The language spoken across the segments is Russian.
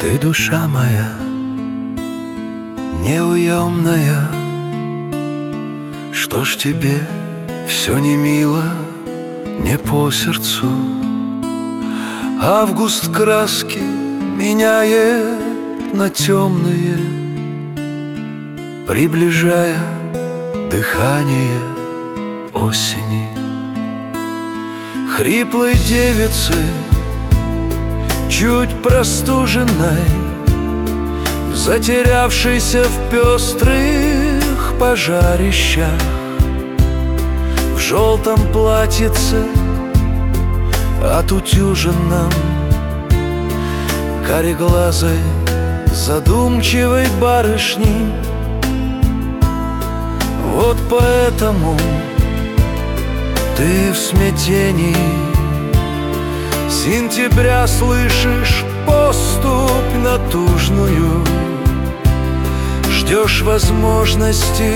Ты душа моя, неуемная. Что ж тебе все не мило, не по сердцу? Август краски меняет на темные, приближая дыхание осени. Хриплой девицы, чуть простуженной, затерявшейся в пестрых пожарищах, в желтом платьице отутюженном, кареглазой задумчивой барышни. Вот поэтому ты в смятении сентября слышишь поступь натужную, ждешь возможности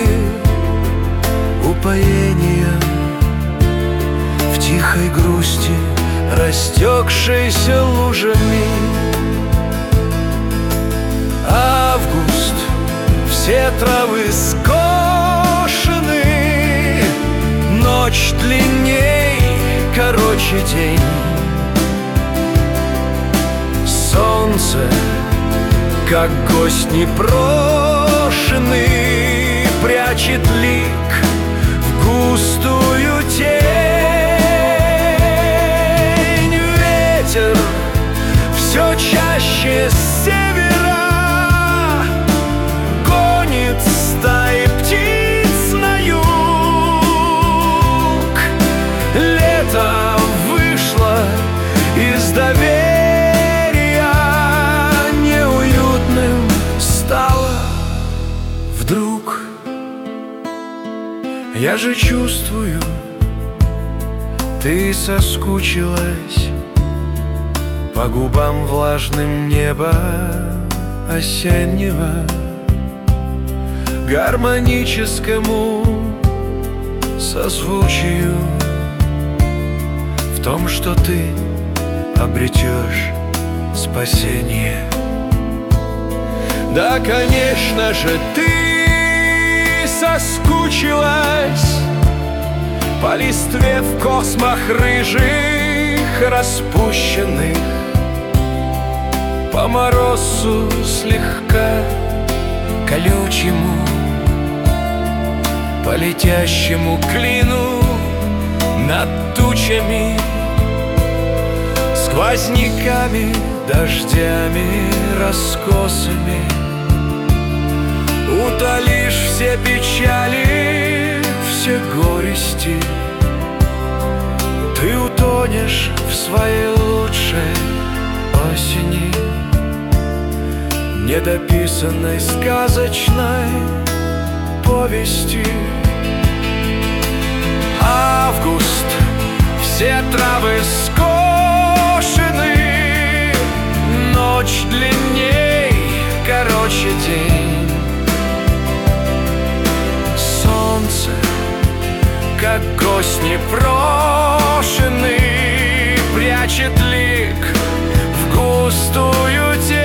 упоения в тихой грусти, растекшейся лужами. Август, все травы скошены, ночь длинней, короче день. Солнце, как гость непрошенный, прячет лик в густую тень. Ветер все чаще с севера гонит стаи птиц на юг. Лето вышло из доверия, я же чувствую, ты соскучилась по губам влажным неба осеннего, гармоническому созвучию, в том, что ты обретешь спасение. Да, конечно же, ты соскучилась по листве в космах рыжих распущенных, по морозу слегка колючему, по летящему клину над тучами, сквозняками, дождями, раскосами. Утолишь все печали, все горести, ты утонешь в своей лучшей осени, недописанной сказочной повести. Август, все травы скошены, ночь длинней, короче день. Солнце, как гость непрошенный, прячет лик в густую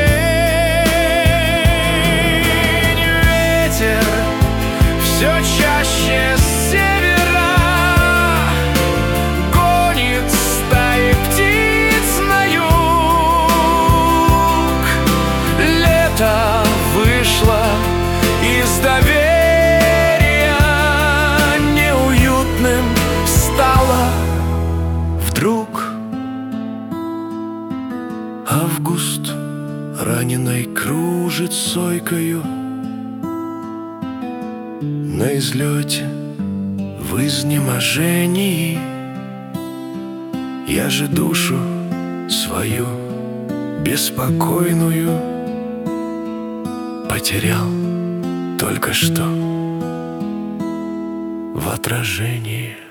тень. Ветер все чаще с севера гонит стаи птиц на юг. Лето вышло из доверия, вдруг. Август раненой кружит сойкою на излете в изнеможении. Я же душу свою беспокойную потерял только что в отражении.